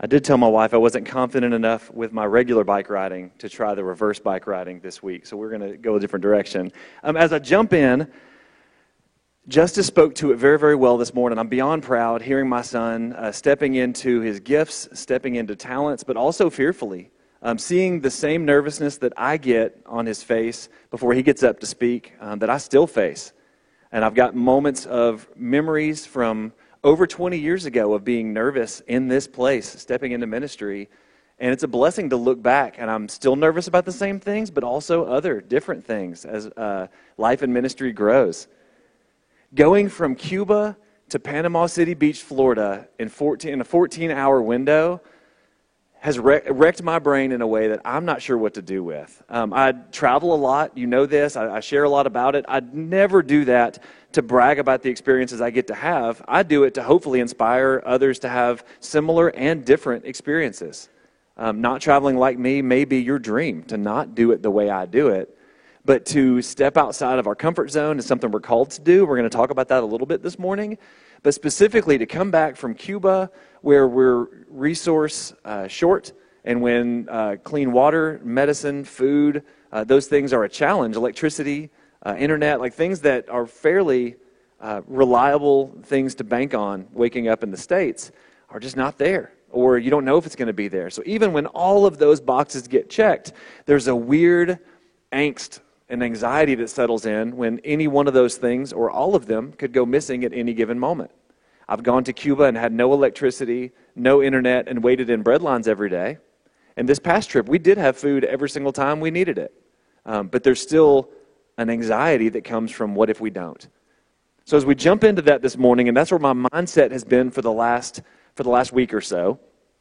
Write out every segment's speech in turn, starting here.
I did tell my wife I wasn't confident enough with my regular bike riding to try the reverse bike riding this week, so we're going to go a different direction. As I jump in, Justice spoke to it very, very well this morning. I'm beyond proud hearing my son stepping into his gifts, stepping into talents, but also fearfully. Seeing the same nervousness that I get on his face before he gets up to speak that I still face. And I've got moments of memories from over 20 years ago of being nervous in this place, stepping into ministry. And it's a blessing to look back, and I'm still nervous about the same things, but also other different things as life and ministry grows. Going from Cuba to Panama City Beach, Florida in a 14-hour window has wrecked my brain in a way that I'm not sure what to do with. I travel a lot. You know this. I share a lot about it. I'd never do that to brag about the experiences I get to have. I do it to hopefully inspire others to have similar and different experiences. Not traveling like me may be your dream, to not do it the way I do it. But to step outside of our comfort zone is something we're called to do. We're going to talk about that a little bit this morning. But specifically to come back from Cuba, where we're resource short, and when clean water, medicine, food, those things are a challenge, electricity, internet, like things that are fairly reliable things to bank on waking up in the States are just not there. Or you don't know if it's going to be there. So even when all of those boxes get checked, there's a weird angst and anxiety that settles in when any one of those things or all of them could go missing at any given moment. I've gone to Cuba and had no electricity, no internet, and waited in bread lines every day. And this past trip, we did have food every single time we needed it. But there's still an anxiety that comes from what if we don't. So as we jump into that this morning, and that's where my mindset has been for the last week or so,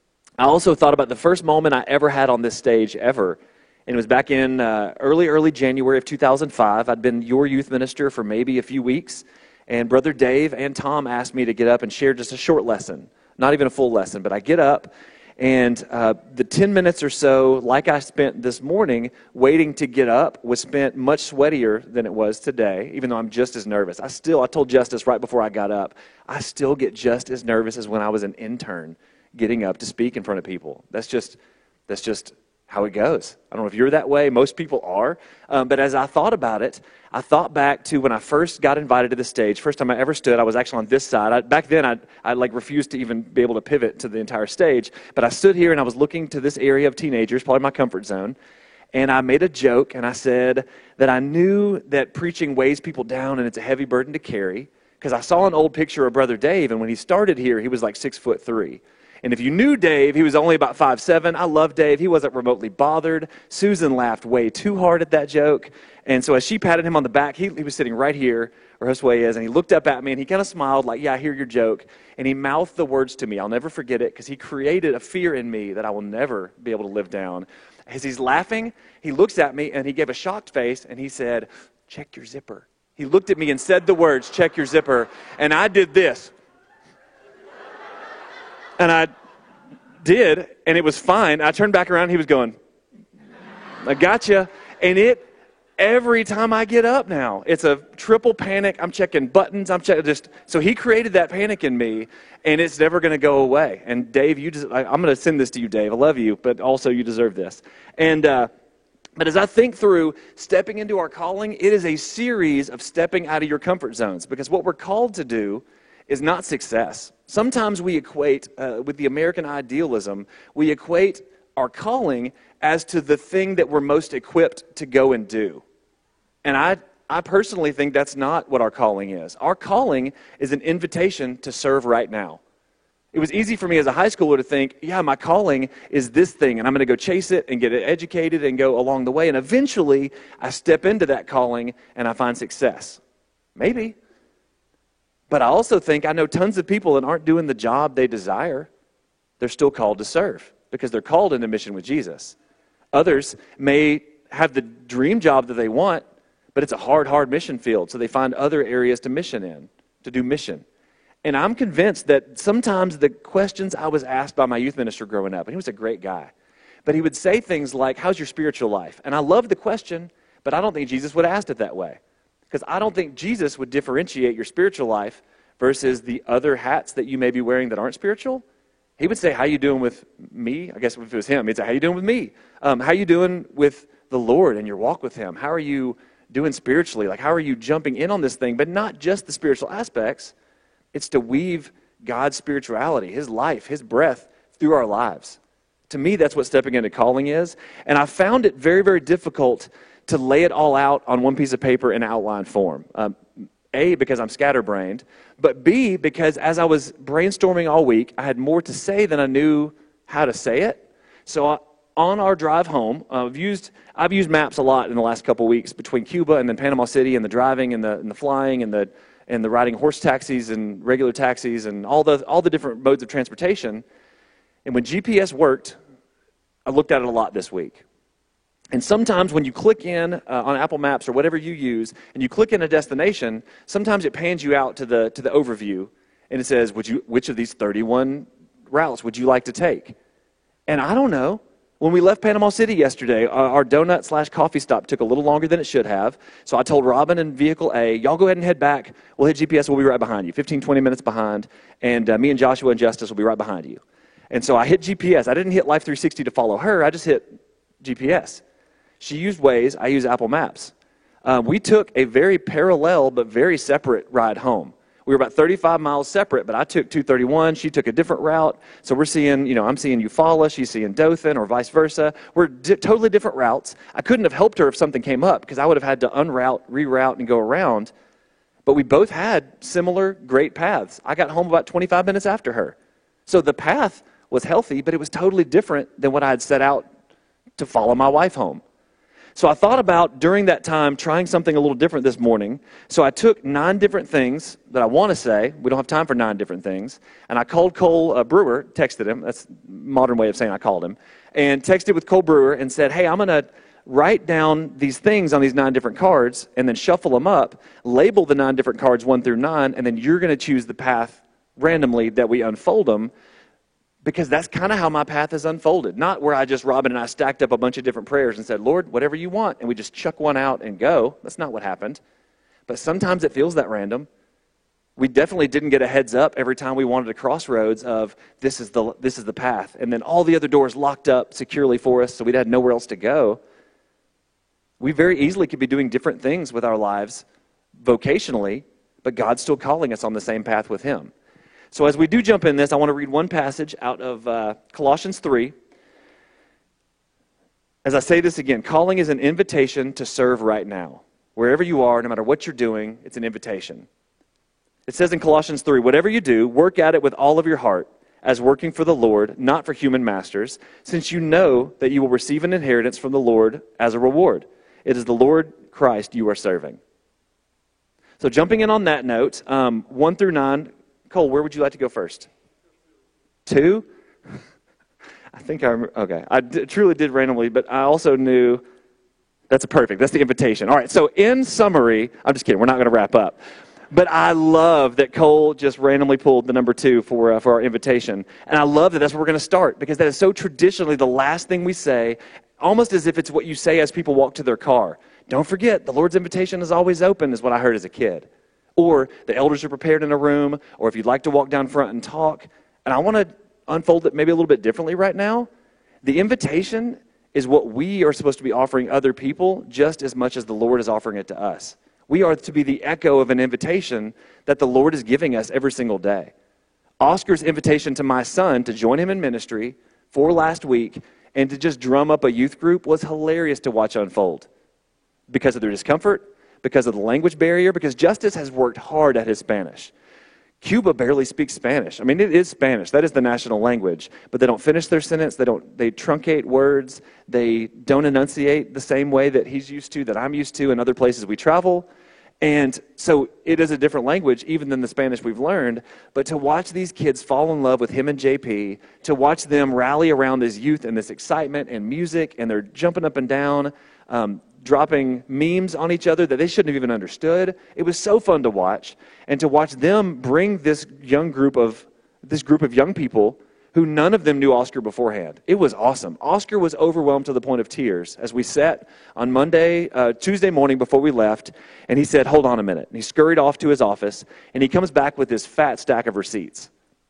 I also thought about the first moment I ever had on this stage ever. And it was back in early January of 2005. I'd been your youth minister for maybe a few weeks. And Brother Dave and Tom asked me to get up and share just a short lesson. Not even a full lesson, but I get up. And the 10 minutes or so, like I spent this morning, waiting to get up, was spent much sweatier than it was today, even though I'm just as nervous. I told Justice right before I got up, I still get just as nervous as when I was an intern getting up to speak in front of people. That's just how it goes. I don't know if you're that way. Most people are. But as I thought about it, I thought back to when I first got invited to the stage. First time I ever stood, I was actually on this side. Back then, I refused to even be able to pivot to the entire stage. But I stood here and I was looking to this area of teenagers, probably my comfort zone. And I made a joke and I said that I knew that preaching weighs people down and it's a heavy burden to carry. Because I saw an old picture of Brother Dave, and when he started here, he was like 6'3". And if you knew Dave, he was only about 5'7". I love Dave. He wasn't remotely bothered. Susan laughed way too hard at that joke. And so as she patted him on the back, he was sitting right here, where Josue is, and he looked up at me, and he kind of smiled like, yeah, I hear your joke. And he mouthed the words to me. I'll never forget it, because he created a fear in me that I will never be able to live down. As he's laughing, he looks at me, and he gave a shocked face, and he said, check your zipper. He looked at me and said the words, check your zipper. And I did this. And I did, and it was fine. I turned back around, and he was going, I gotcha. And every time I get up now, it's a triple panic. I'm checking buttons. So he created that panic in me, and it's never going to go away. And Dave, I'm going to send this to you, Dave. I love you, but also you deserve this. And but as I think through stepping into our calling, it is a series of stepping out of your comfort zones, because what we're called to do is not success. Sometimes we equate, with the American idealism, we equate our calling as to the thing that we're most equipped to go and do. And I personally think that's not what our calling is. Our calling is an invitation to serve right now. It was easy for me as a high schooler to think, yeah, my calling is this thing, and I'm going to go chase it and get it educated and go along the way. And eventually, I step into that calling and I find success. Maybe. But I also think I know tons of people that aren't doing the job they desire. They're still called to serve because they're called into mission with Jesus. Others may have the dream job that they want, but it's a hard mission field, so they find other areas to mission in, to do mission. And I'm convinced that sometimes the questions I was asked by my youth minister growing up, and he was a great guy, but he would say things like, how's your spiritual life? And I love the question, but I don't think Jesus would have asked it that way. Because I don't think Jesus would differentiate your spiritual life versus the other hats that you may be wearing that aren't spiritual. He would say, how you doing with me? I guess if it was him, he'd say, how you doing with me? How you doing with the Lord and your walk with him? How are you doing spiritually? Like, how are you jumping in on this thing? But not just the spiritual aspects. It's to weave God's spirituality, his life, his breath through our lives. To me, that's what stepping into calling is. And I found it very, very difficult to lay it all out on one piece of paper in outline form. A, because I'm scatterbrained, but B, because as I was brainstorming all week, I had more to say than I knew how to say it. So on our drive home, I've used maps a lot in the last couple weeks between Cuba and then Panama City, and the driving and the flying and the riding horse taxis and regular taxis and all the different modes of transportation. And when GPS worked, I looked at it a lot this week. And sometimes when you click in on Apple Maps or whatever you use, and you click in a destination, sometimes it pans you out to the overview, and it says, which of these 31 routes would you like to take? And I don't know. When we left Panama City yesterday, our donut/coffee stop took a little longer than it should have. So I told Robin and Vehicle A, y'all go ahead and head back. We'll hit GPS. We'll be right behind you, 15, 20 minutes behind. And me and Joshua and Justice will be right behind you. And so I hit GPS. I didn't hit Life 360 to follow her. I just hit GPS. She used Waze. I use Apple Maps. We took a very parallel but very separate ride home. We were about 35 miles separate, but I took 231. She took a different route. So we're seeing, I'm seeing Eufaula. She's seeing Dothan, or vice versa. We're totally different routes. I couldn't have helped her if something came up, because I would have had to unroute, reroute, and go around. But we both had similar great paths. I got home about 25 minutes after her. So the path was healthy, but it was totally different than what I had set out to follow my wife home. So I thought about, during that time, trying something a little different this morning. So I took 9 different things that I want to say. We don't have time for 9 different things. And I called Cole Brewer, texted him. That's a modern way of saying I called him. And texted with Cole Brewer and said, hey, I'm going to write down these things on these 9 different cards and then shuffle them up, label the 9 different cards 1 through 9, and then you're going to choose the path randomly that we unfold them. Because that's kind of how my path is unfolded. Not where Robin and I stacked up a bunch of different prayers and said, Lord, whatever you want, and we just chuck one out and go. That's not what happened. But sometimes it feels that random. We definitely didn't get a heads up every time we wanted a crossroads of this is the path. And then all the other doors locked up securely for us, so we had nowhere else to go. We very easily could be doing different things with our lives vocationally, but God's still calling us on the same path with him. So as we do jump in this, I want to read one passage out of Colossians 3. As I say this again, calling is an invitation to serve right now. Wherever you are, no matter what you're doing, it's an invitation. It says in Colossians 3, whatever you do, work at it with all of your heart, as working for the Lord, not for human masters, since you know that you will receive an inheritance from the Lord as a reward. It is the Lord Christ you are serving. So jumping in on that note, 1 through 9, Cole, where would you like to go first? 2? I think I remember. Okay. I truly did randomly, but I also knew that's perfect. That's the invitation. All right. So in summary, I'm just kidding. We're not going to wrap up. But I love that Cole just randomly pulled the number 2 for our invitation. And I love that that's where we're going to start, because that is so traditionally the last thing we say, almost as if it's what you say as people walk to their car. Don't forget, the Lord's invitation is always open, is what I heard as a kid. Or the elders are prepared in a room, or if you'd like to walk down front and talk. And I want to unfold it maybe a little bit differently right now. The invitation is what we are supposed to be offering other people just as much as the Lord is offering it to us. We are to be the echo of an invitation that the Lord is giving us every single day. Oscar's invitation to my son to join him in ministry for last week and to just drum up a youth group was hilarious to watch unfold because of their discomfort, because of the language barrier, because Justice has worked hard at his Spanish. Cuba barely speaks Spanish. I mean, it is Spanish. That is the national language. But they don't finish their sentence. They truncate words. They don't enunciate the same way that he's used to, that I'm used to in other places we travel. And so it is a different language, even than the Spanish we've learned. But to watch these kids fall in love with him and JP, to watch them rally around this youth and this excitement and music, and they're jumping up and down, dropping memes on each other that they shouldn't have even understood. It was so fun to watch, and to watch them bring this group of young people who none of them knew Oscar beforehand. It was awesome. Oscar was overwhelmed to the point of tears as we sat on Tuesday morning before we left, and he said, hold on a minute. And he scurried off to his office, and he comes back with this fat stack of receipts.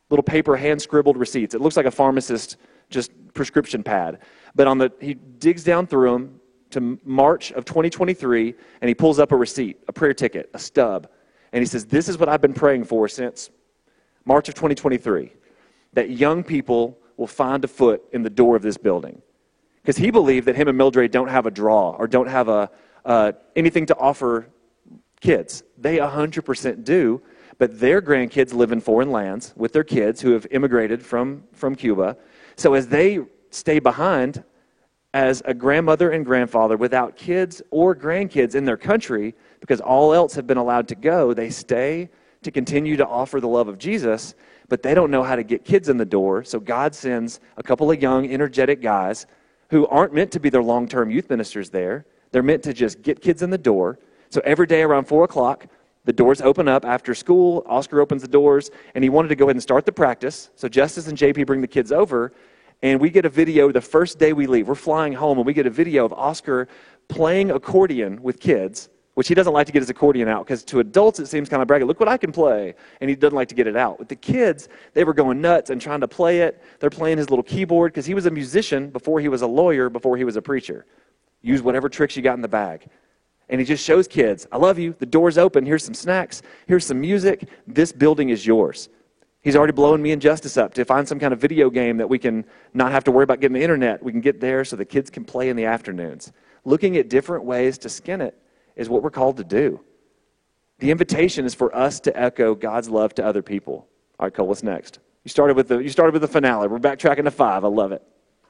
little paper hand-scribbled receipts. It looks like a pharmacist just prescription pad. But he digs down through them to March of 2023, and he pulls up a receipt, a prayer ticket, a stub. And he says, this is what I've been praying for since March of 2023, that young people will find a foot in the door of this building. Because he believed that him and Mildred don't have a draw or don't have anything to offer kids. They 100% do, but their grandkids live in foreign lands with their kids who have immigrated from Cuba. So as they stay behind as a grandmother and grandfather without kids or grandkids in their country, because all else have been allowed to go, they stay to continue to offer the love of Jesus, but they don't know how to get kids in the door. So God sends a couple of young, energetic guys who aren't meant to be their long-term youth ministers there. They're meant to just get kids in the door. So every day around 4 o'clock, the doors open up after school. Oscar opens the doors, and he wanted to go ahead and start the practice. So Justice and JP bring the kids over, and we get a video the first day we leave. We're flying home, and we get a video of Oscar playing accordion with kids, which he doesn't like to get his accordion out, because to adults it seems kind of braggy. Look what I can play. And he doesn't like to get it out. With the kids, they were going nuts and trying to play it. They're playing his little keyboard, because he was a musician before he was a lawyer, before he was a preacher. Use whatever tricks you got in the bag. And he just shows kids, I love you. The door's open. Here's some snacks. Here's some music. This building is yours. He's already blowing me and Justice up to find some kind of video game that we can not have to worry about getting the internet. We can get there so the kids can play in the afternoons. Looking at different ways to skin it is what we're called to do. The invitation is for us to echo God's love to other people. All right, Cole, what's next? You started with the finale. We're backtracking to 5. I love it.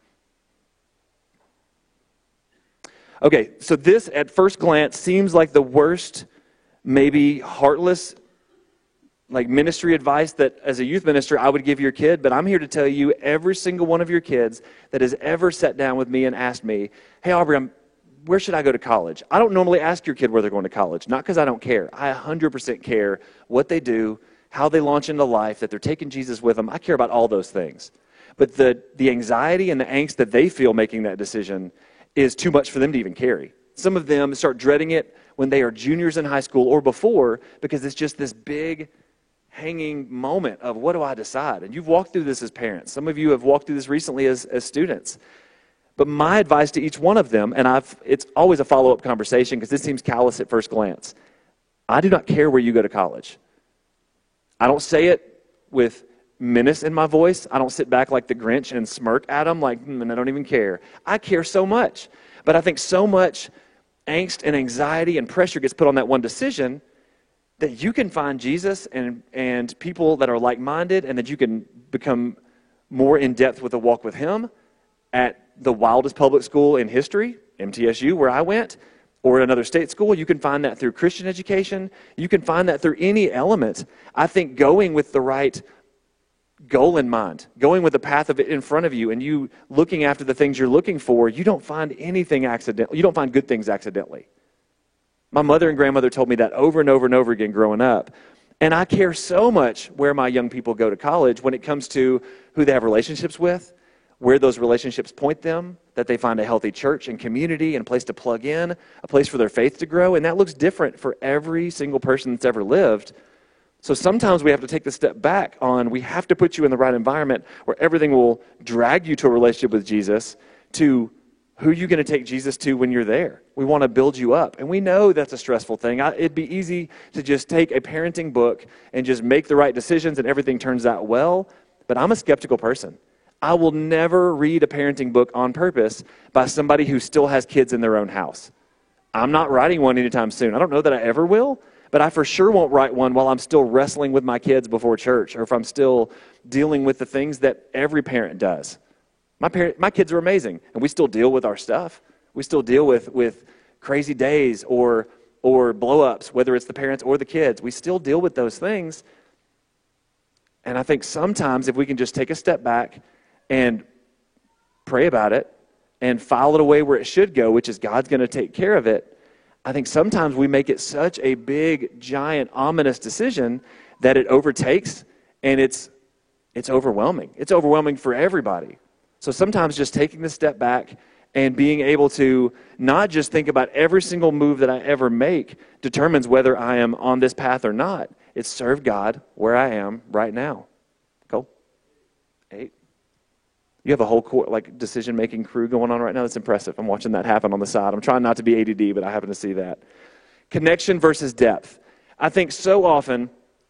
Okay, so this at first glance seems like the worst, maybe heartless, like ministry advice that as a youth minister I would give your kid, but I'm here to tell you every single one of your kids that has ever sat down with me and asked me, hey Aubrey, where should I go to college? I don't normally ask your kid where they're going to college, not because I don't care. I 100% care what they do, how they launch into life, that they're taking Jesus with them. I care about all those things. But the anxiety and the angst that they feel making that decision is too much for them to even carry. Some of them start dreading it when they are juniors in high school or before, because it's just this big hanging moment of what do I decide? And you've walked through this as parents. Some of you have walked through this recently as students. But my advice to each one of them, and it's always a follow-up conversation because this seems callous at first glance. I do not care where you go to college. I don't say it with menace in my voice. I don't sit back like the Grinch and smirk at them like, and I don't even care. I care so much. But I think so much angst and anxiety and pressure gets put on that one decision that you can find Jesus and people that are like-minded, and that you can become more in-depth with a walk with Him at the wildest public school in history, MTSU, where I went, or at another state school. You can find that through Christian education. You can find that through any element. I think going with the right goal in mind, going with the path of it in front of you, and you looking after the things you're looking for, you don't find anything accidentally. You don't find good things accidentally. My mother and grandmother told me that over and over and over again growing up. And I care so much where my young people go to college when it comes to who they have relationships with, where those relationships point them, that they find a healthy church and community and a place to plug in, a place for their faith to grow. And that looks different for every single person that's ever lived. So sometimes we have to take the step back on, we have to put you in the right environment where everything will drag you to a relationship with Jesus, to who are you going to take Jesus to when you're there? We want to build you up. And we know that's a stressful thing. It'd be easy to just take a parenting book and just make the right decisions and everything turns out well. But I'm a skeptical person. I will never read a parenting book on purpose by somebody who still has kids in their own house. I'm not writing one anytime soon. I don't know that I ever will, but I for sure won't write one while I'm still wrestling with my kids before church, or if I'm still dealing with the things that every parent does. My kids are amazing, and we still deal with our stuff. We still deal with crazy days or blow-ups, whether it's the parents or the kids. We still deal with those things. And I think sometimes if we can just take a step back and pray about it and file it away where it should go, which is God's going to take care of it, I think sometimes we make it such a big, giant, ominous decision that it overtakes, and it's overwhelming. It's overwhelming for everybody. So sometimes just taking the step back and being able to not just think about every single move that I ever make determines whether I am on this path or not. It's serve God where I am right now. Cool. You have a whole decision-making crew going on right now. That's impressive. I'm watching that happen on the side. I'm trying not to be ADD, but I happen to see that. Connection versus depth. I think so often,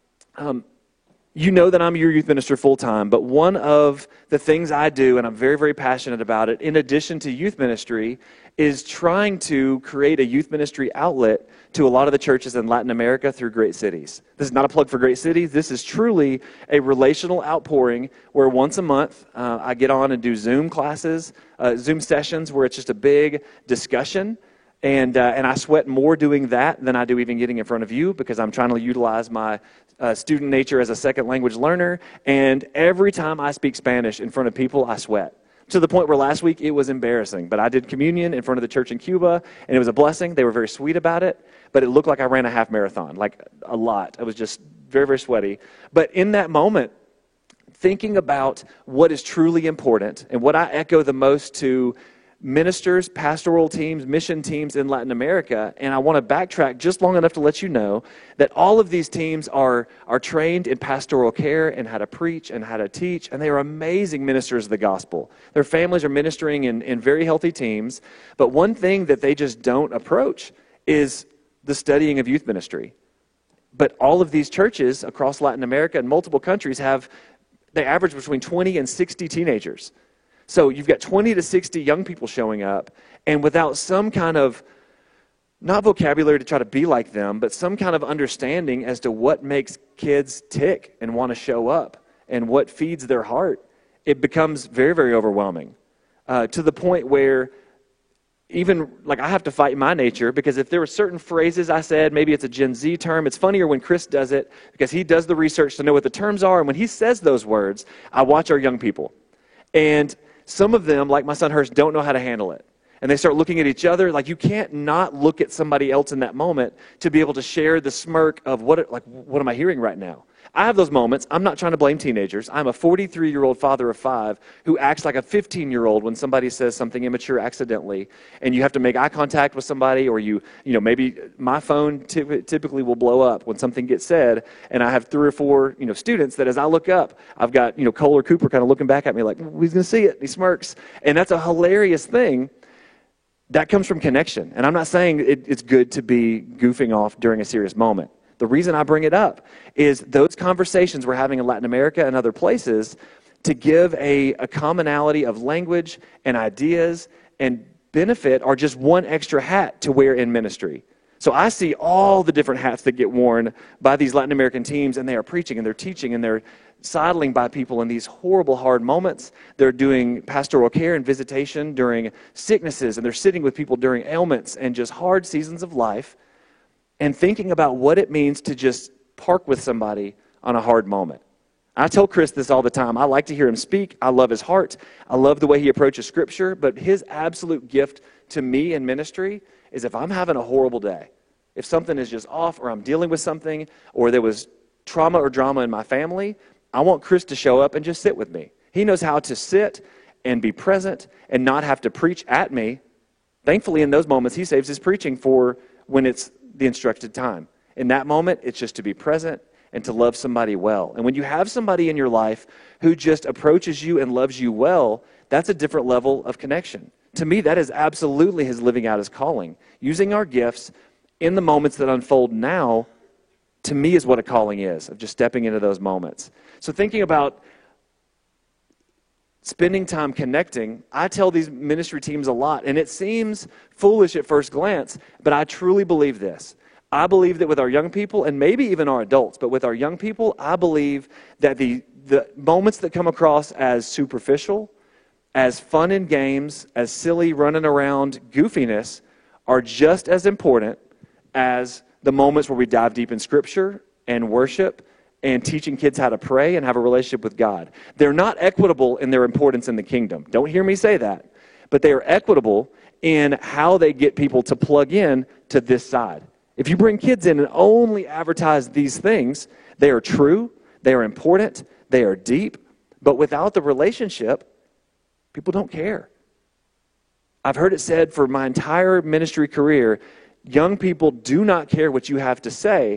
you know that I'm your youth minister full-time, but one of the things I do, and I'm very, very passionate about it, in addition to youth ministry, is trying to create a youth ministry outlet to a lot of the churches in Latin America through Great Cities. This is not a plug for Great Cities. This is truly a relational outpouring where once a month I get on and do Zoom classes, Zoom sessions where it's just a big discussion. And I sweat more doing that than I do even getting in front of you, because I'm trying to utilize my student nature as a second language learner. And every time I speak Spanish in front of people, I sweat. To the point where last week it was embarrassing. But I did communion in front of the church in Cuba, and it was a blessing. They were very sweet about it. But it looked like I ran a half marathon, like a lot. I was just very, very sweaty. But in that moment, thinking about what is truly important and what I echo the most to ministers, pastoral teams, mission teams in Latin America, and I want to backtrack just long enough to let you know that all of these teams are trained in pastoral care and how to preach and how to teach, and they are amazing ministers of the gospel. Their families are ministering in very healthy teams, but one thing that they just don't approach is the studying of youth ministry. But all of these churches across Latin America and multiple countries they average between 20 and 60 teenagers. So you've got 20 to 60 young people showing up, and without some kind of, not vocabulary to try to be like them, but some kind of understanding as to what makes kids tick and want to show up and what feeds their heart, it becomes very, very overwhelming. To the point where even, I have to fight my nature, because if there were certain phrases I said, maybe it's a Gen Z term, it's funnier when Chris does it, because he does the research to know what the terms are, and when he says those words, I watch our young people. And some of them, like my son Hurst, don't know how to handle it. And they start looking at each other. You can't not look at somebody else in that moment to be able to share the smirk of what am I hearing right now? I have those moments. I'm not trying to blame teenagers. I'm a 43-year-old father of 5 who acts like a 15-year-old when somebody says something immature accidentally, and you have to make eye contact with somebody, or maybe my phone typically will blow up when something gets said, and I have 3 or 4 students that as I look up, I've got Cole or Cooper kind of looking back at me like, he's going to see it. He smirks, and that's a hilarious thing. That comes from connection, and I'm not saying it's good to be goofing off during a serious moment. The reason I bring it up is those conversations we're having in Latin America and other places to give a commonality of language and ideas and benefit are just one extra hat to wear in ministry. So I see all the different hats that get worn by these Latin American teams, and they are preaching and they're teaching and they're sidling by people in these horrible, hard moments. They're doing pastoral care and visitation during sicknesses, and they're sitting with people during ailments and just hard seasons of life, and thinking about what it means to just park with somebody on a hard moment. I tell Chris this all the time. I like to hear him speak. I love his heart. I love the way he approaches Scripture. But his absolute gift to me in ministry is if I'm having a horrible day, if something is just off, or I'm dealing with something, or there was trauma or drama in my family, I want Chris to show up and just sit with me. He knows how to sit and be present and not have to preach at me. Thankfully, in those moments, he saves his preaching for when it's the instructed time. In that moment, it's just to be present and to love somebody well. And when you have somebody in your life who just approaches you and loves you well, that's a different level of connection. To me, that is absolutely his living out his calling. Using our gifts in the moments that unfold now, to me, is what a calling is, of just stepping into those moments. So thinking about spending time connecting, I tell these ministry teams a lot, and it seems foolish at first glance, but I truly believe this. I believe that with our young people, and maybe even our adults, but with our young people, I believe that the moments that come across as superficial, as fun and games, as silly running around goofiness, are just as important as the moments where we dive deep in Scripture and worship and teaching kids how to pray and have a relationship with God. They're not equitable in their importance in the kingdom. Don't hear me say that. But they are equitable in how they get people to plug in to this side. If you bring kids in and only advertise these things, they are true, they are important, they are deep, but without the relationship, people don't care. I've heard it said for my entire ministry career, young people do not care what you have to say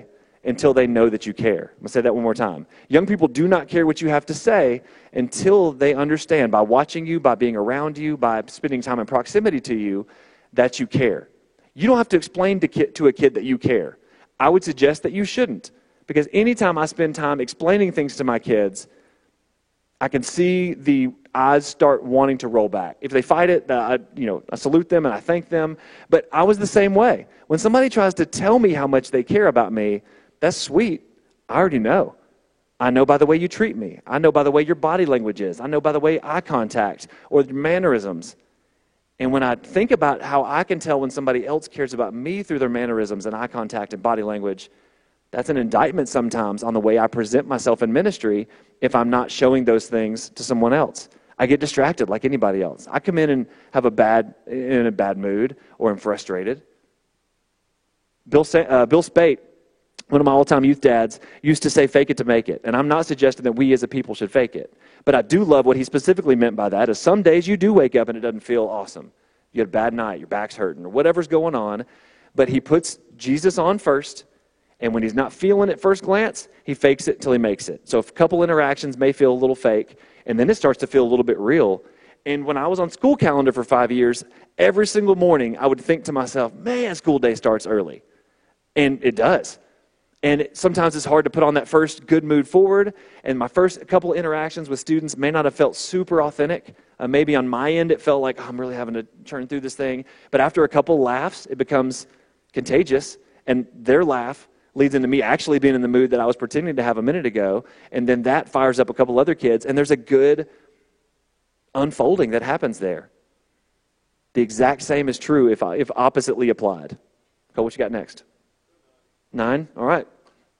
until they know that you care. I'm going to say that one more time. Young people do not care what you have to say until they understand by watching you, by being around you, by spending time in proximity to you, that you care. You don't have to explain to a kid that you care. I would suggest that you shouldn't, because anytime I spend time explaining things to my kids, I can see the eyes start wanting to roll back. If they fight it, I salute them and I thank them. But I was the same way. When somebody tries to tell me how much they care about me, that's sweet. I already know. I know by the way you treat me. I know by the way your body language is. I know by the way eye contact or mannerisms. And when I think about how I can tell when somebody else cares about me through their mannerisms and eye contact and body language, that's an indictment sometimes on the way I present myself in ministry if I'm not showing those things to someone else. I get distracted like anybody else. I come in and have in a bad mood or I'm frustrated. Bill Spate, one of my all-time youth dads, used to say fake it to make it. And I'm not suggesting that we as a people should fake it. But I do love what he specifically meant by that, is some days you do wake up and it doesn't feel awesome. You had a bad night, your back's hurting, or whatever's going on. But he puts Jesus on first, and when he's not feeling it at first glance, he fakes it till he makes it. So a couple interactions may feel a little fake, and then it starts to feel a little bit real. And when I was on school calendar for 5 years, every single morning I would think to myself, man, school day starts early. And it does. And sometimes it's hard to put on that first good mood forward. And my first couple of interactions with students may not have felt super authentic. Maybe on my end it felt like, oh, I'm really having to churn through this thing. But after a couple laughs, it becomes contagious. And their laugh leads into me actually being in the mood that I was pretending to have a minute ago. And then that fires up a couple other kids. And there's a good unfolding that happens there. The exact same is true if oppositely applied. Cole, what you got next? 9? All right.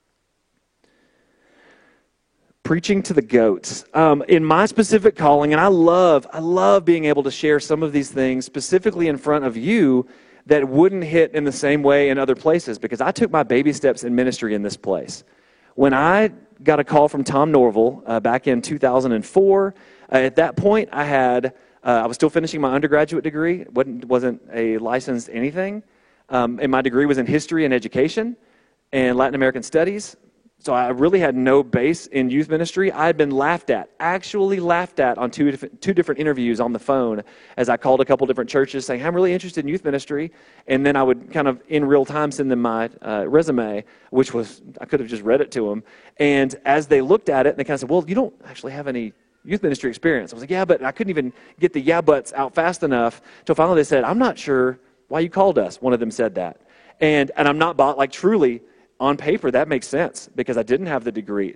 Preaching to the goats. In my specific calling, and I love being able to share some of these things specifically in front of you that wouldn't hit in the same way in other places, because I took my baby steps in ministry in this place. When I got a call from Tom Norville back in 2004, at that point I was still finishing my undergraduate degree. Wasn't a licensed anything. And my degree was in history and education and Latin American studies. So I really had no base in youth ministry. I had been actually laughed at on two different interviews on the phone as I called a couple different churches saying, I'm really interested in youth ministry. And then I would kind of in real time send them my resume, which was, I could have just read it to them. And as they looked at it, they kind of said, well, you don't actually have any youth ministry experience. I was like, yeah, but I couldn't even get the yeah buts out fast enough. Till finally they said, I'm not sure why you called us. One of them said that. And I'm not truly, on paper, that makes sense because I didn't have a degree,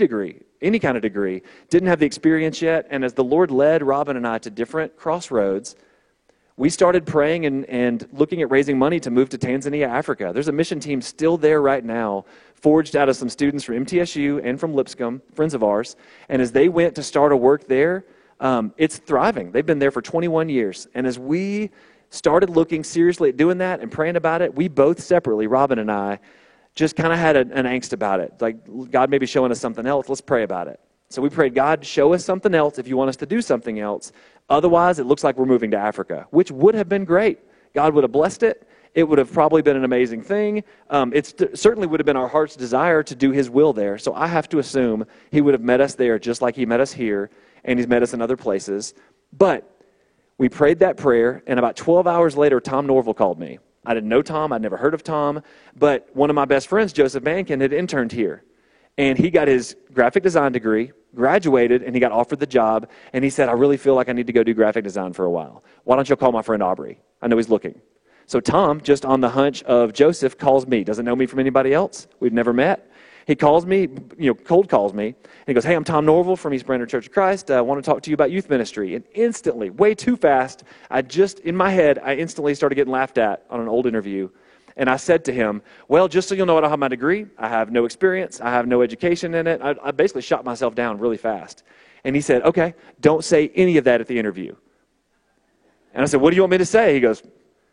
any kind of degree, didn't have the experience yet. And as the Lord led Robin and I to different crossroads, we started praying and looking at raising money to move to Tanzania, Africa. There's a mission team still there right now, forged out of some students from MTSU and from Lipscomb, friends of ours. And as they went to start a work there, it's thriving. They've been there for 21 years. And as we started looking seriously at doing that and praying about it, we both separately, Robin and I, just kind of had an angst about it. Like, God may be showing us something else. Let's pray about it. So we prayed, God, show us something else if you want us to do something else. Otherwise, it looks like we're moving to Africa, which would have been great. God would have blessed it. It would have probably been an amazing thing. It certainly would have been our heart's desire to do his will there. So I have to assume he would have met us there just like he met us here, and he's met us in other places. But we prayed that prayer, and about 12 hours later, Tom Norville called me. I didn't know Tom. I'd never heard of Tom. But one of my best friends, Joseph Mankin, had interned here. And he got his graphic design degree, graduated, and he got offered the job. And he said, I really feel like I need to go do graphic design for a while. Why don't you call my friend Aubrey? I know he's looking. So Tom, just on the hunch of Joseph, calls me. Doesn't know me from anybody else. We've never met. He calls me, cold calls me, and he goes, hey, I'm Tom Norville from East Brainerd Church of Christ. I want to talk to you about youth ministry. And instantly, way too fast, in my head, I instantly started getting laughed at on an old interview. And I said to him, well, just so you'll know, I don't have my degree. I have no experience. I have no education in it. I basically shot myself down really fast. And he said, okay, don't say any of that at the interview. And I said, what do you want me to say? He goes,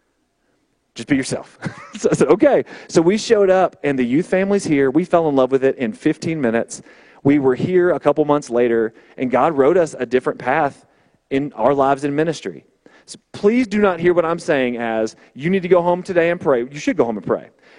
just be yourself. So I said, okay. So we showed up, and the youth family's here. We fell in love with it in 15 minutes. We were here a couple months later, and God wrote us a different path in our lives in ministry. So please do not hear what I'm saying as, you need to go home today and pray. You should go home and pray. But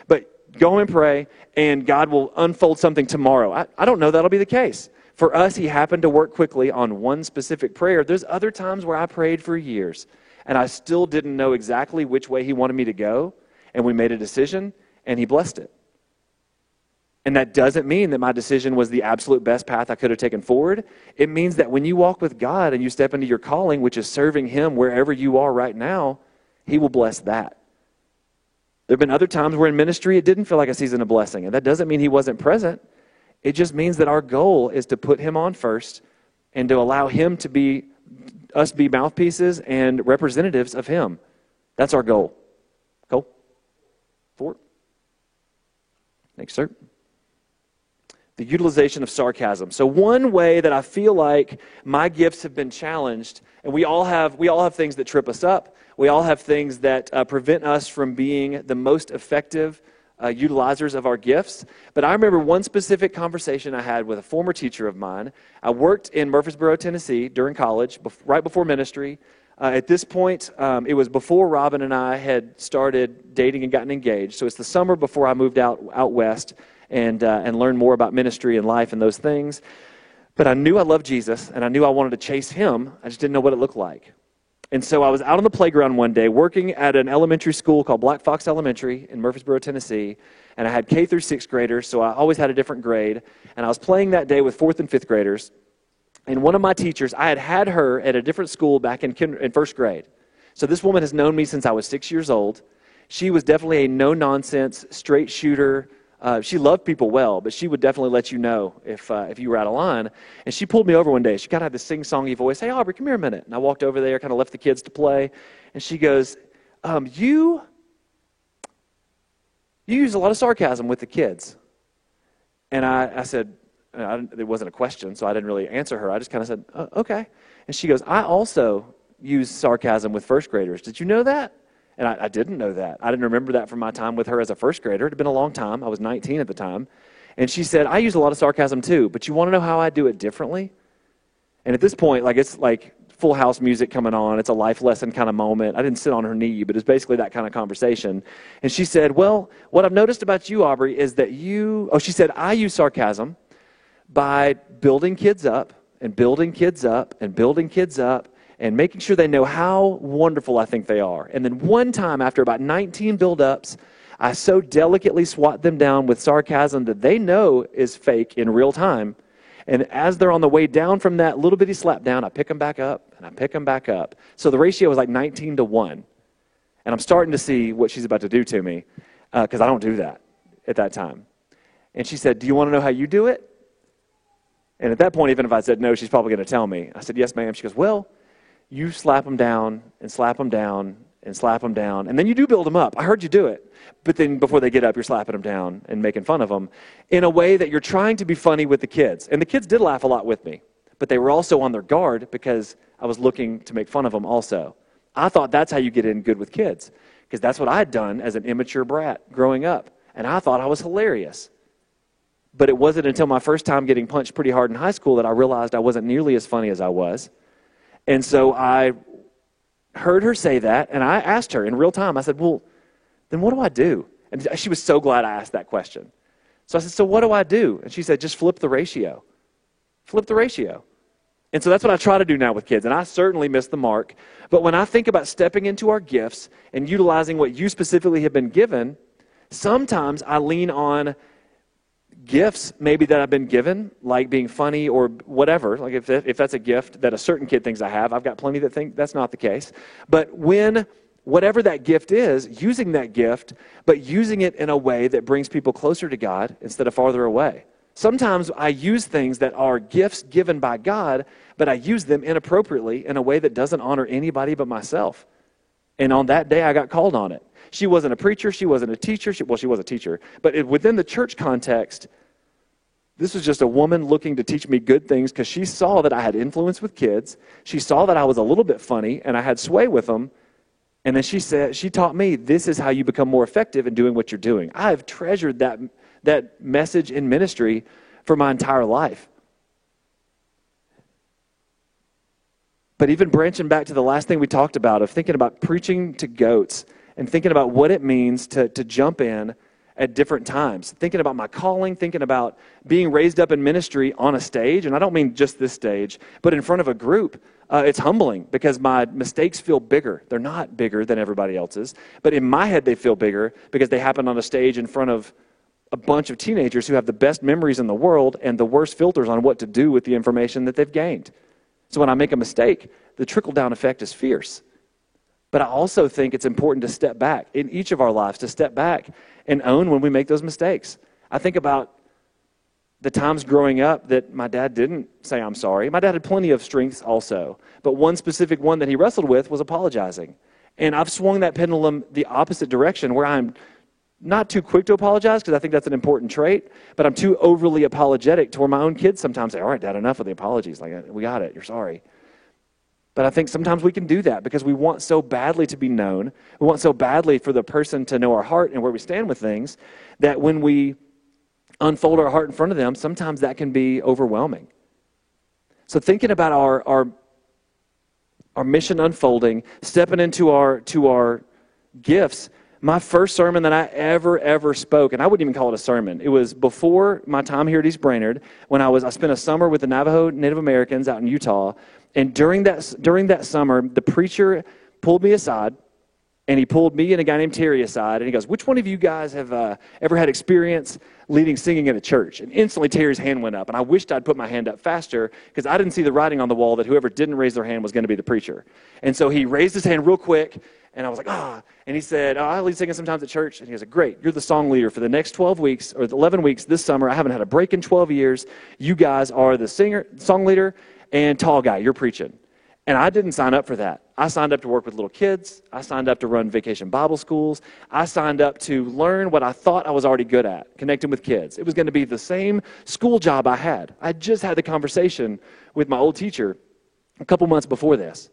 go and pray, and God will unfold something tomorrow. I don't know that'll be the case. For us, he happened to work quickly on one specific prayer. There's other times where I prayed for years, and I still didn't know exactly which way he wanted me to go, and we made a decision, and he blessed it. And that doesn't mean that my decision was the absolute best path I could have taken forward. It means that when you walk with God and you step into your calling, which is serving him wherever you are right now, he will bless that. There have been other times where in ministry it didn't feel like a season of blessing, and that doesn't mean he wasn't present. It just means that our goal is to put him on first and to allow him to be, us be mouthpieces and representatives of him. That's our goal. Go. Forward. Next, sir. The utilization of sarcasm. So one way that I feel like my gifts have been challenged, and we all have things that trip us up. We all have things that prevent us from being the most effective utilizers of our gifts. But I remember one specific conversation I had with a former teacher of mine. I worked in Murfreesboro, Tennessee during college, right before ministry. At this point, it was before Robin and I had started dating and gotten engaged. So it's the summer before I moved out west and learned more about ministry and life and those things. But I knew I loved Jesus, and I knew I wanted to chase him. I just didn't know what it looked like. And so I was out on the playground one day working at an elementary school called Black Fox Elementary in Murfreesboro, Tennessee, and I had K through 6th graders, so I always had a different grade. And I was playing that day with 4th and 5th graders, and one of my teachers, I had her at a different school back in 1st grade. So this woman has known me since I was 6 years old. She was definitely a no-nonsense, straight shooter. She loved people well, but she would definitely let you know if you were out of line. And she pulled me over one day. She kind of had this sing-songy voice. Hey, Aubrey, come here a minute. And I walked over there, kind of left the kids to play. And she goes, you use a lot of sarcasm with the kids. And I said, it wasn't a question, so I didn't really answer her. I just kind of said, okay. And she goes, I also use sarcasm with 1st graders. Did you know that? And I didn't know that. I didn't remember that from my time with her as a 1st grader. It had been a long time. I was 19 at the time. And she said, I use a lot of sarcasm too, but you want to know how I do it differently? And at this point, it's like Full House music coming on. It's a life lesson kind of moment. I didn't sit on her knee, but it's basically that kind of conversation. And she said, well, what I've noticed about you, Aubrey, is that she said, I use sarcasm by building kids up and building kids up and building kids up and making sure they know how wonderful I think they are. And then one time, after about 19 build-ups, I so delicately swat them down with sarcasm that they know is fake in real time. And as they're on the way down from that little bitty slap down, I pick them back up, and I pick them back up. So the ratio was like 19-1. And I'm starting to see what she's about to do to me, because I don't do that at that time. And she said, do you want to know how you do it? And at that point, even if I said no, she's probably going to tell me. I said, yes, ma'am. She goes, well, you slap them down and slap them down and slap them down, and then you do build them up. I heard you do it. But then before they get up, you're slapping them down and making fun of them in a way that you're trying to be funny with the kids. And the kids did laugh a lot with me, but they were also on their guard because I was looking to make fun of them also. I thought that's how you get in good with kids, because that's what I'd done as an immature brat growing up, and I thought I was hilarious. But it wasn't until my first time getting punched pretty hard in high school that I realized I wasn't nearly as funny as I was. And so I heard her say that, and I asked her in real time. I said, well, then what do I do? And she was so glad I asked that question. So I said, so what do I do? And she said, just flip the ratio. Flip the ratio. And so that's what I try to do now with kids, and I certainly miss the mark. But when I think about stepping into our gifts and utilizing what you specifically have been given, sometimes I lean on gifts maybe that I've been given, like being funny or whatever. Like if that's a gift that a certain kid thinks I have, I've got plenty that think that's not the case. But when whatever that gift is, using that gift, but using it in a way that brings people closer to God instead of farther away. Sometimes I use things that are gifts given by God, but I use them inappropriately in a way that doesn't honor anybody but myself. And on that day, I got called on it. She wasn't a preacher. She wasn't a teacher. She was a teacher. But within the church context, this was just a woman looking to teach me good things because she saw that I had influence with kids. She saw that I was a little bit funny and I had sway with them. And then she taught me, this is how you become more effective in doing what you're doing. I have treasured that message in ministry for my entire life. But even branching back to the last thing we talked about, of thinking about preaching to goats and thinking about what it means to jump in at different times, thinking about my calling, thinking about being raised up in ministry on a stage. And I don't mean just this stage, but in front of a group. It's humbling because my mistakes feel bigger. They're not bigger than everybody else's, but in my head they feel bigger because they happen on a stage in front of a bunch of teenagers who have the best memories in the world and the worst filters on what to do with the information that they've gained. So when I make a mistake, the trickle-down effect is fierce. But I also think it's important to step back in each of our lives, to step back and own when we make those mistakes. I think about the times growing up that my dad didn't say I'm sorry. My dad had plenty of strengths also, but one specific one that he wrestled with was apologizing. And I've swung that pendulum the opposite direction, where I'm not too quick to apologize because I think that's an important trait, but I'm too overly apologetic to where my own kids sometimes say, all right, Dad, enough of the apologies. Like, we got it. You're sorry. But I think sometimes we can do that because we want so badly to be known. We want so badly for the person to know our heart and where we stand with things that when we unfold our heart in front of them, sometimes that can be overwhelming. So thinking about our mission unfolding, stepping into our gifts, my first sermon that I ever spoke, and I wouldn't even call it a sermon. It was before my time here at East Brainerd, when I spent a summer with the Navajo Native Americans out in Utah. And during that summer, the preacher pulled me aside, and he pulled me and a guy named Terry aside, and he goes, which one of you guys have ever had experience leading singing at a church? And instantly Terry's hand went up, and I wished I'd put my hand up faster because I didn't see the writing on the wall that whoever didn't raise their hand was going to be the preacher. And so he raised his hand real quick, and I was like, And he said, I lead singing sometimes at church. And he goes, great, you're the song leader for the next 12 weeks, or 11 weeks this summer. I haven't had a break in 12 years. You guys are the song leader, and tall guy, you're preaching. And I didn't sign up for that. I signed up to work with little kids. I signed up to run vacation Bible schools. I signed up to learn what I thought I was already good at, connecting with kids. It was going to be the same school job I had. I just had the conversation with my old teacher a couple months before this.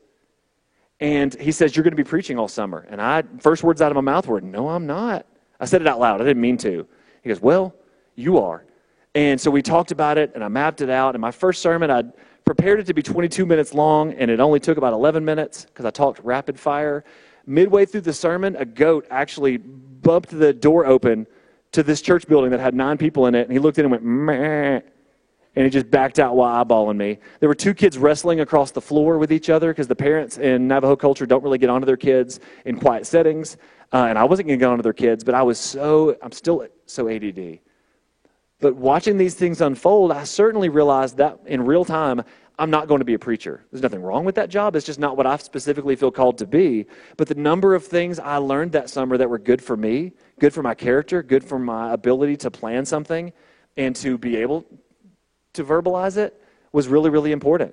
And he says, you're going to be preaching all summer. And first words out of my mouth were, no, I'm not. I said it out loud. I didn't mean to. He goes, well, you are. And so we talked about it, and I mapped it out. And my first sermon, I prepared it to be 22 minutes long, and it only took about 11 minutes because I talked rapid fire. Midway through the sermon, a goat actually bumped the door open to this church building that had 9 people in it, and he looked in and went, meh, and he just backed out while eyeballing me. There were 2 kids wrestling across the floor with each other because the parents in Navajo culture don't really get onto their kids in quiet settings, and I wasn't going to get onto their kids, but I'm still so ADD. But watching these things unfold, I certainly realized that in real time, I'm not going to be a preacher. There's nothing wrong with that job. It's just not what I specifically feel called to be. But the number of things I learned that summer that were good for me, good for my character, good for my ability to plan something and to be able to verbalize it was really, really important.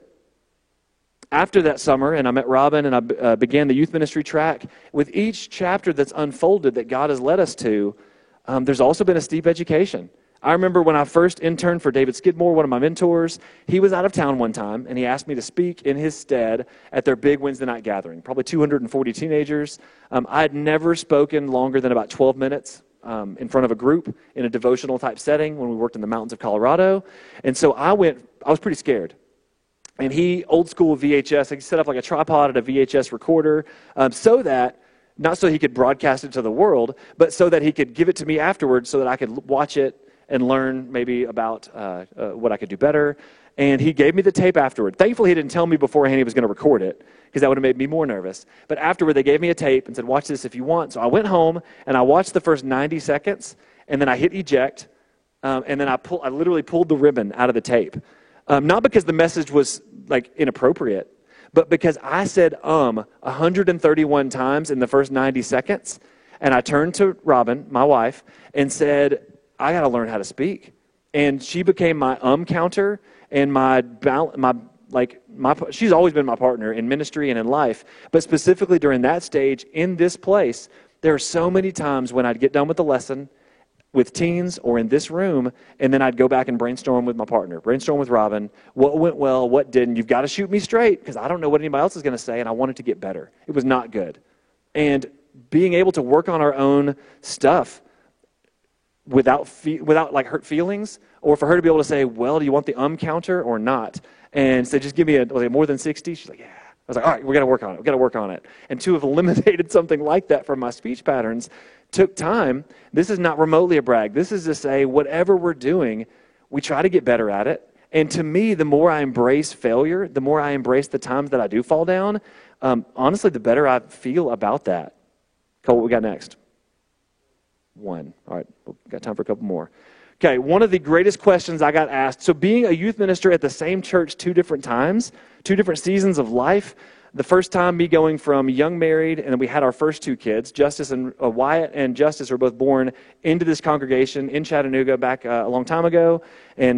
After that summer, and I met Robin, and I began the youth ministry track, with each chapter that's unfolded that God has led us to, there's also been a steep education. I remember when I first interned for David Skidmore, one of my mentors. He was out of town one time, and he asked me to speak in his stead at their big Wednesday night gathering, probably 240 teenagers. I had never spoken longer than about 12 minutes in front of a group in a devotional type setting when we worked in the mountains of Colorado. And so I was pretty scared. And old school VHS, he set up like a tripod at a VHS recorder not so he could broadcast it to the world, but so that he could give it to me afterwards so that I could watch it and learn maybe about what I could do better. And he gave me the tape afterward. Thankfully, he didn't tell me beforehand he was going to record it, because that would have made me more nervous. But afterward, they gave me a tape and said, watch this if you want. So I went home, and I watched the first 90 seconds, and then I hit eject, and then I literally pulled the ribbon out of the tape. Not because the message was like inappropriate, but because I said 131 times in the first 90 seconds. And I turned to Robin, my wife, and said, I got to learn how to speak. And she became my counter and she's always been my partner in ministry and in life. But specifically during that stage in this place, there are so many times when I'd get done with the lesson with teens or in this room, and then I'd go back and brainstorm with my partner, brainstorm with Robin, what went well, what didn't. You've got to shoot me straight because I don't know what anybody else is going to say, and I wanted to get better. It was not good. And being able to work on our own stuff without like hurt feelings, or for her to be able to say, well, do you want the counter or not? And so just give me was it more than 60? She's like, yeah. I was like, all right, we got to work on it. We got to work on it. And to have eliminated something like that from my speech patterns took time. This is not remotely a brag. This is to say, whatever we're doing, we try to get better at it. And to me, the more I embrace failure, the more I embrace the times that I do fall down, honestly, the better I feel about that. Cole, what we got next? One. All right, we've got time for a couple more. Okay, one of the greatest questions I got asked, so being a youth minister at the same church 2 different times, 2 different seasons of life, the first time me going from young married, and then we had our first 2 kids, Justice and Wyatt and Justice were both born into this congregation in Chattanooga back a long time ago, and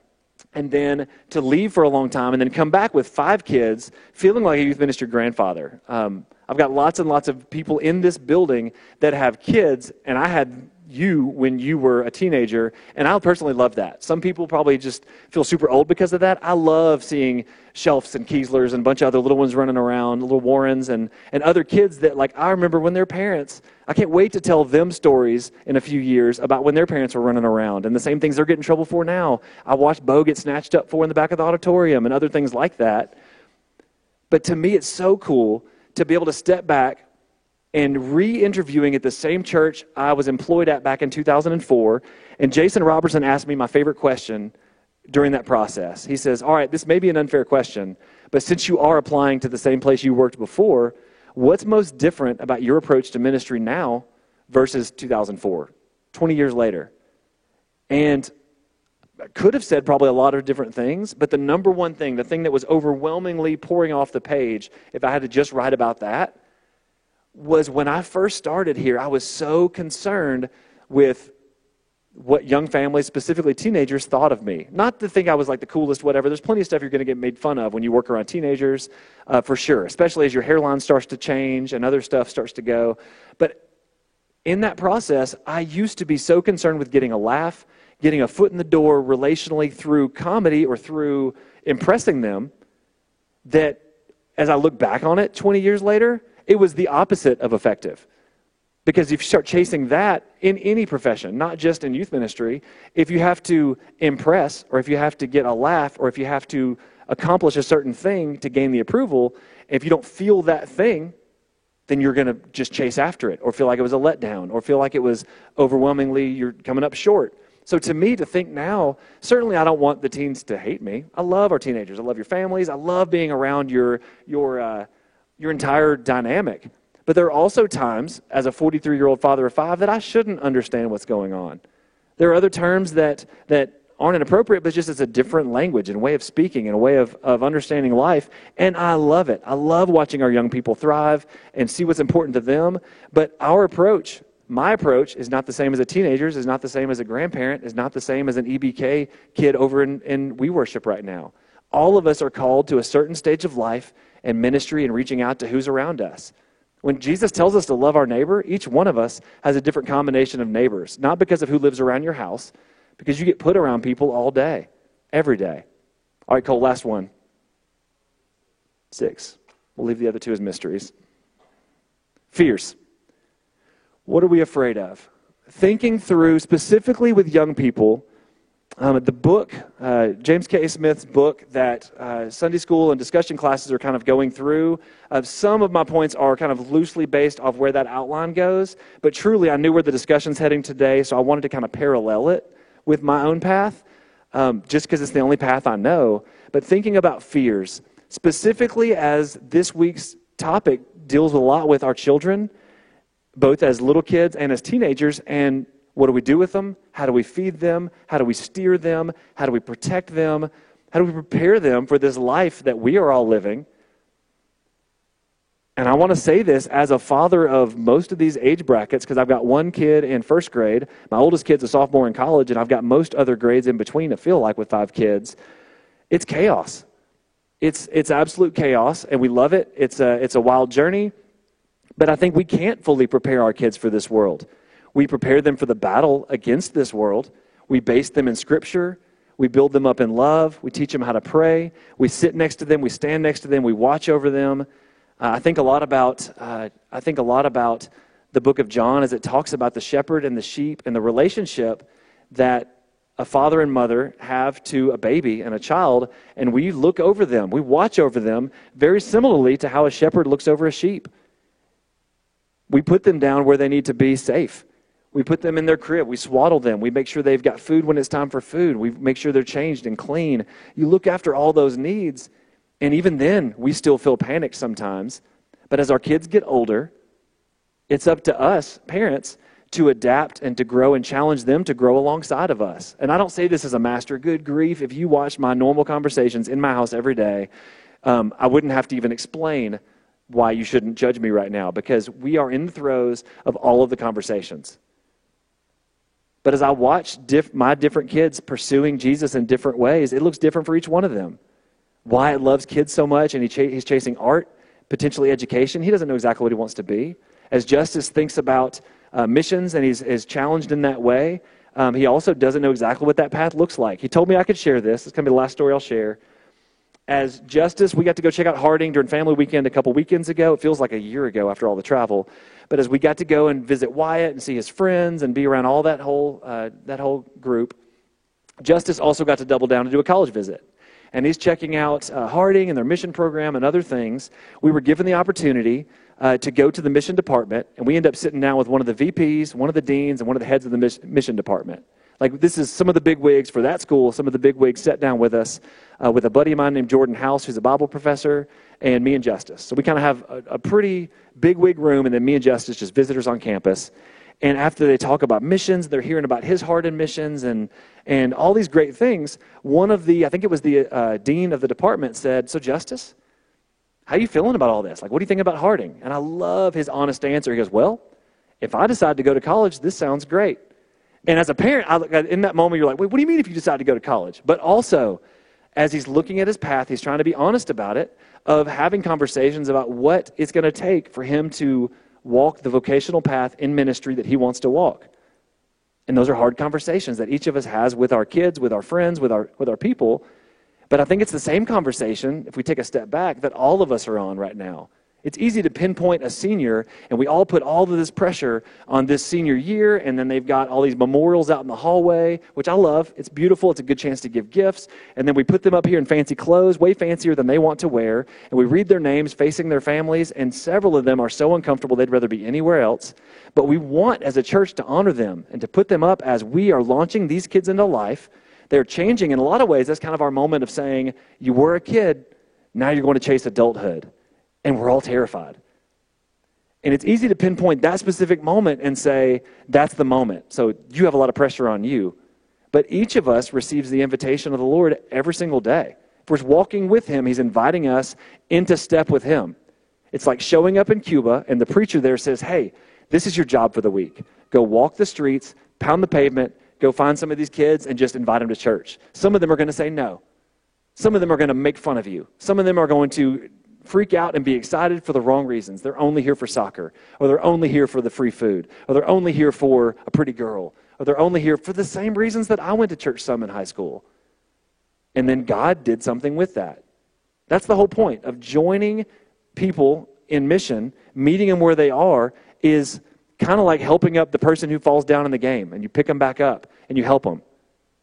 then to leave for a long time and then come back with 5 kids, feeling like a youth ministry grandfather. I've got lots and lots of people in this building that have kids, and I had you when you were a teenager, and I personally love that. Some people probably just feel super old because of that. I love seeing Shelfs and Kieslers and a bunch of other little ones running around, little Warrens and other kids that, like, I remember when their parents, I can't wait to tell them stories in a few years about when their parents were running around and the same things they're getting in trouble for now. I watched Bo get snatched up for in the back of the auditorium and other things like that. But to me, it's so cool to be able to step back and re-interviewing at the same church I was employed at back in 2004. And Jason Robertson asked me my favorite question during that process. He says, all right, this may be an unfair question, but since you are applying to the same place you worked before, what's most different about your approach to ministry now versus 2004, 20 years later? And I could have said probably a lot of different things, but the number one thing, the thing that was overwhelmingly pouring off the page, if I had to just write about that, was when I first started here, I was so concerned with what young families, specifically teenagers, thought of me. Not to think I was like the coolest, whatever. There's plenty of stuff you're going to get made fun of when you work around teenagers, for sure, especially as your hairline starts to change and other stuff starts to go. But in that process, I used to be so concerned with getting a laugh, getting a foot in the door relationally through comedy or through impressing them, that as I look back on it 20 years later, it was the opposite of effective. Because if you start chasing that in any profession, not just in youth ministry, if you have to impress, or if you have to get a laugh, or if you have to accomplish a certain thing to gain the approval, if you don't feel that thing, then you're going to just chase after it, or feel like it was a letdown, or feel like it was overwhelmingly you're coming up short. So to me, to think now, certainly I don't want the teens to hate me. I love our teenagers. I love your families. I love being around your entire dynamic. But there are also times, as a 43-year-old father of 5, that I shouldn't understand what's going on. There are other terms that aren't inappropriate, but just it's a different language and way of speaking and a way of understanding life. And I love it. I love watching our young people thrive and see what's important to them. But our approach, my approach, is not the same as a teenager's, is not the same as a grandparent, is not the same as an EBK kid over in We Worship right now. All of us are called to a certain stage of life and ministry and reaching out to who's around us. When Jesus tells us to love our neighbor, each one of us has a different combination of neighbors, not because of who lives around your house, because you get put around people all day, every day. All right, Cole, last one. 6. We'll leave the other 2 as mysteries. Fears. What are we afraid of? Thinking through, specifically with young people, the book, James K. Smith's book that Sunday school and discussion classes are kind of going through, some of my points are kind of loosely based off where that outline goes, but truly I knew where the discussion's heading today, so I wanted to kind of parallel it with my own path, just because it's the only path I know. But thinking about fears, specifically as this week's topic deals a lot with our children, both as little kids and as teenagers, and what do we do with them? How do we feed them? How do we steer them? How do we protect them? How do we prepare them for this life that we are all living? And I want to say this as a father of most of these age brackets, because I've got one kid in first grade. My oldest kid's a sophomore in college, and I've got most other grades in between, I feel like, with 5 kids. It's chaos. It's absolute chaos, and we love it. It's a wild journey, but I think we can't fully prepare our kids for this world. We prepare them for the battle against this world. We base them in Scripture. We build them up in love. We teach them how to pray. We sit next to them. We stand next to them. We watch over them. I think a lot about the book of John as it talks about the shepherd and the sheep and the relationship that a father and mother have to a baby and a child, and we look over them, we watch over them very similarly to how a shepherd looks over a sheep. We put them down where they need to be safe. We put them in their crib. We swaddle them. We make sure they've got food when it's time for food. We make sure they're changed and clean. You look after all those needs, and even then, we still feel panicked sometimes. But as our kids get older, it's up to us, parents, to adapt and to grow and challenge them to grow alongside of us. And I don't say this as a master. Good grief, if you watch my normal conversations in my house every day, I wouldn't have to even explain why you shouldn't judge me right now, because we are in the throes of all of the conversations. But as I watch my different kids pursuing Jesus in different ways, it looks different for each one of them. Wyatt loves kids so much, and he's chasing art, potentially education. He doesn't know exactly what he wants to be. As Justice thinks about missions and he's is challenged in that way, he also doesn't know exactly what that path looks like. He told me I could share this. It's going to be the last story I'll share. As Justice, we got to go check out Harding during family weekend a couple weekends ago. It feels like a year ago after all the travel. But as we got to go and visit Wyatt and see his friends and be around all that whole group, Justice also got to double down and do a college visit. And he's checking out Harding and their mission program and other things. We were given the opportunity to go to the mission department, and we end up sitting down with one of the VPs, one of the deans, and one of the heads of the mission department. Like, this is some of the big wigs for that school. Some of the big wigs sat down with us, with a buddy of mine named Jordan House, who's a Bible professor, and me and Justice. So we kind of have a pretty big wig room, and then me and Justice just visitors on campus. And after they talk about missions, they're hearing about his heart in missions and all these great things. One of the, I think it was the dean of the department said, "So Justice, how are you feeling about all this? Like, what do you think about Harding?" And I love his honest answer. He goes, "Well, if I decide to go to college, this sounds great." And as a parent, in that moment, you're like, "Wait, what do you mean if you decide to go to college?" But also, as he's looking at his path, he's trying to be honest about it, of having conversations about what it's going to take for him to walk the vocational path in ministry that he wants to walk. And those are hard conversations that each of us has with our kids, with our friends, with our people. But I think it's the same conversation, if we take a step back, that all of us are on right now. It's easy to pinpoint a senior, and we all put all of this pressure on this senior year, and then they've got all these memorials out in the hallway, which I love. It's beautiful. It's a good chance to give gifts. And then we put them up here in fancy clothes, way fancier than they want to wear, and we read their names facing their families, and several of them are so uncomfortable they'd rather be anywhere else. But we want, as a church, to honor them and to put them up as we are launching these kids into life. They're changing in a lot of ways. That's kind of our moment of saying, you were a kid, now you're going to chase adulthood. And we're all terrified. And it's easy to pinpoint that specific moment and say, that's the moment. So you have a lot of pressure on you. But each of us receives the invitation of the Lord every single day. If we're walking with him, he's inviting us into step with him. It's like showing up in Cuba, and the preacher there says, "Hey, this is your job for the week. Go walk the streets, pound the pavement, go find some of these kids, and just invite them to church." Some of them are going to say no. Some of them are going to make fun of you. Some of them are going to freak out and be excited for the wrong reasons. They're only here for soccer, or they're only here for the free food, or they're only here for a pretty girl, or they're only here for the same reasons that I went to church some in high school. And then God did something with that. That's the whole point of joining people in mission, meeting them where they are, is kind of like helping up the person who falls down in the game, and you pick them back up and you help them.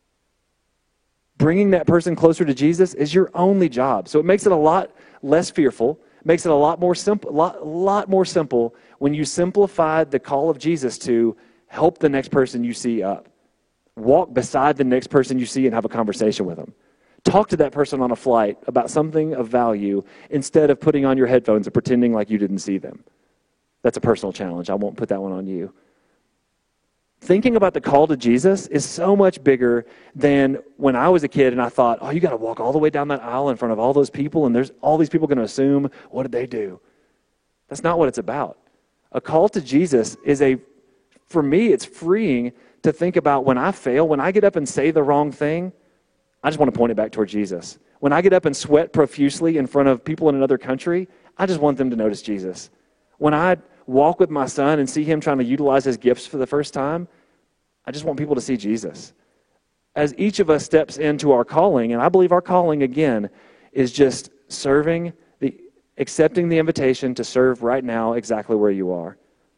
Bringing that person closer to Jesus is your only job. So it makes it a lot less fearful, makes it a lot more simple when you simplify the call of Jesus to help the next person you see up. Walk beside the next person you see and have a conversation with them. Talk to that person on a flight about something of value instead of putting on your headphones and pretending like you didn't see them. That's a personal challenge. I won't put that one on you. Thinking about the call to Jesus is so much bigger than when I was a kid and I thought, oh, you got to walk all the way down that aisle in front of all those people, and there's all these people going to assume, what did they do? That's not what it's about. A call to Jesus for me, it's freeing to think about when I fail, when I get up and say the wrong thing, I just want to point it back toward Jesus. When I get up and sweat profusely in front of people in another country, I just want them to notice Jesus. When I walk with my son and see him trying to utilize his gifts for the first time, I just want people to see Jesus. As each of us steps into our calling, and I believe our calling, again, is just accepting the invitation to serve right now exactly where you are.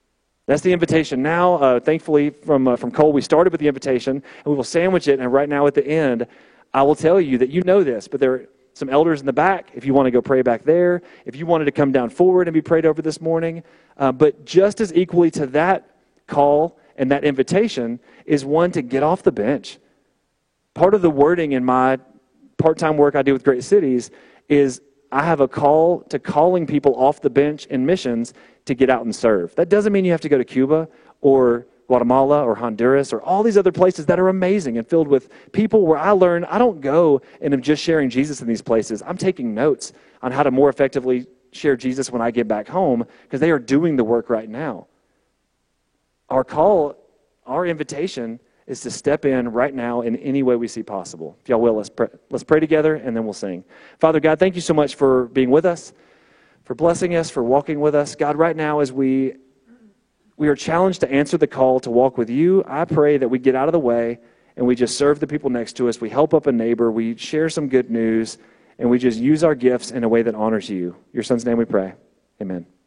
That's the invitation. Now, thankfully, from Cole, we started with the invitation, and we will sandwich it. And right now at the end, I will tell you that you know this, but there are some elders in the back if you want to go pray back there, if you wanted to come down forward and be prayed over this morning. But just as equally to that call and that invitation is one to get off the bench. Part of the wording in my part-time work I do with Great Cities is I have a call to calling people off the bench in missions to get out and serve. That doesn't mean you have to go to Cuba or Guatemala or Honduras or all these other places that are amazing and filled with people where I learn. I don't go and am just sharing Jesus in these places. I'm taking notes on how to more effectively share Jesus when I get back home because they are doing the work right now. Our call, our invitation is to step in right now in any way we see possible. If y'all will, let's pray together, and then we'll sing. Father God, thank you so much for being with us, for blessing us, for walking with us. God, right now as we are challenged to answer the call to walk with you, I pray that we get out of the way and we just serve the people next to us. We help up a neighbor. We share some good news, and we just use our gifts in a way that honors you. In your son's name we pray. Amen.